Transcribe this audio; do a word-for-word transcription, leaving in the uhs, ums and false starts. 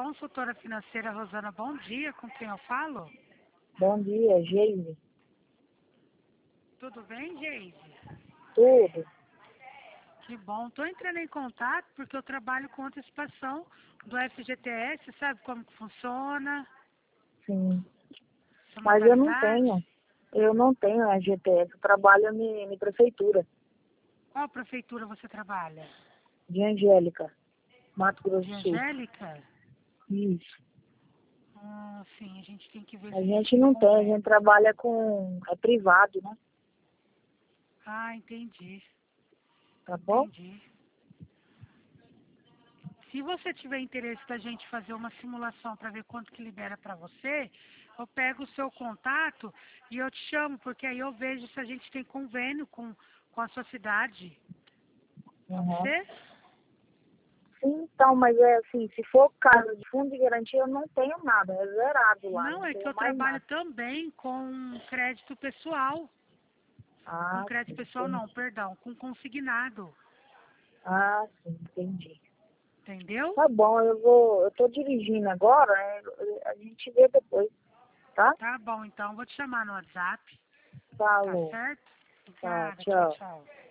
Consultora financeira Rosana, bom dia. Com quem eu falo? Bom dia, Geise. Tudo bem, Geise? Tudo. Que bom. Estou entrando em contato porque eu trabalho com antecipação do F G T S, sabe como que funciona? Sim. Essa Mas eu não modalidade? tenho. Eu não tenho a G T S. Eu trabalho em prefeitura Qual prefeitura você trabalha? de Angélica, Mato Grosso De do Sul. Angélica? Isso. Ah, sim, a gente tem que ver A se a gente gente tem não tem, a convênio. gente trabalha com... é privado, né? Ah, entendi. Tá bom? Entendi. Se você tiver interesse da gente fazer uma simulação para ver quanto que libera para você, eu pego o seu contato e eu te chamo, porque aí eu vejo se a gente tem convênio com, com a sua cidade. Pode Uhum. ser? Sim, então, mas é assim, se for caso de fundo de garantia, eu não tenho nada, é zerado lá, Não, não é que tenho eu mais trabalho nada. também com crédito pessoal. Com Ah, crédito sim, pessoal não, entendi. perdão, com consignado. Ah, sim, entendi. Entendeu? Tá bom, eu vou, eu tô dirigindo agora, é, a gente vê depois, tá? Tá bom, então vou te chamar no WhatsApp. Tá Falou. certo? Tá, Obrigada, tchau, tchau. tchau.